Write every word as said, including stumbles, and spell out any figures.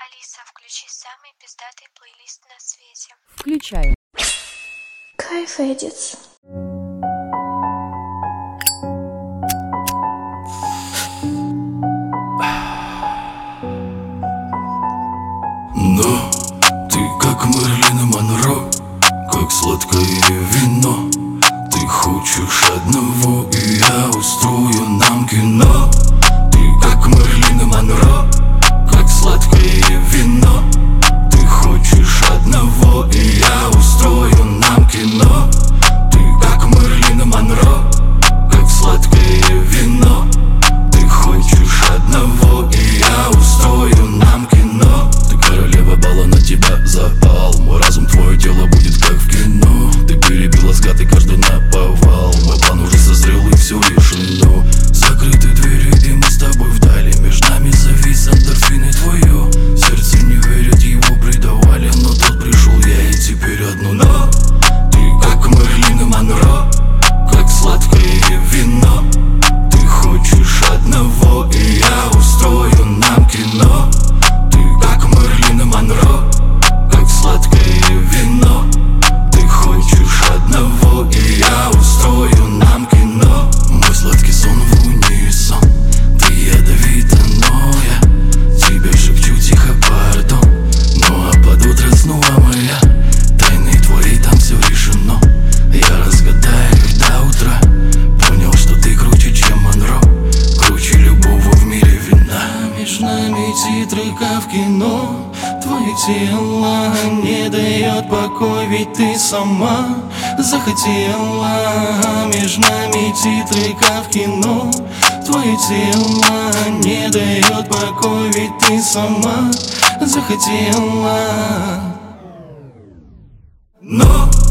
Алиса, включи самый пиздатый плейлист на свете. Включаю. Кайф Эдитс. Но ты как Мэрилин Монро, как сладкое вино. Ты хочешь одного, и я устрою нам кино. Ты как Мэрилин Монро, как сладкое вино. Ты хочешь одного, и я устрою нам кино. Ты как Мэрилин Монро, как сладкое вино. Ты хочешь одного, и я устрою нам кино. Ты королева бала, на тебя запал. Мой разум, твое тело будет как в кино. Ты перебила скат и каждый наповал. Мой план уже созрел и все решено. Закрыты двери и мы с тобой вдали. Между нами завис эндорфин и твое сердце не верит, его предавали. Но тут пришел я и теперь одно но. Ты как Мэрилин Монро, как сладкое вино. Ты хочешь одного, и я устрою нам кино. Ты как Мэрилин Монро, как сладкое вино. Ты хочешь одного, и я устрою нам кино. Мой сладкий сон в унисон. Ты ядовита, но я тебе шепчу тихо пардон. Ну а под утро снова моя тайны твои, там все решено. Я разгадаю их до утра. Понял, что ты круче, чем Монро, круче любого в мире вина. Между нами титры, как в кино. Твое тело не дает покой, ведь ты сама захотела. Между нами титры, как в кино. Твое тело не дает покой, ведь ты сама захотела. Но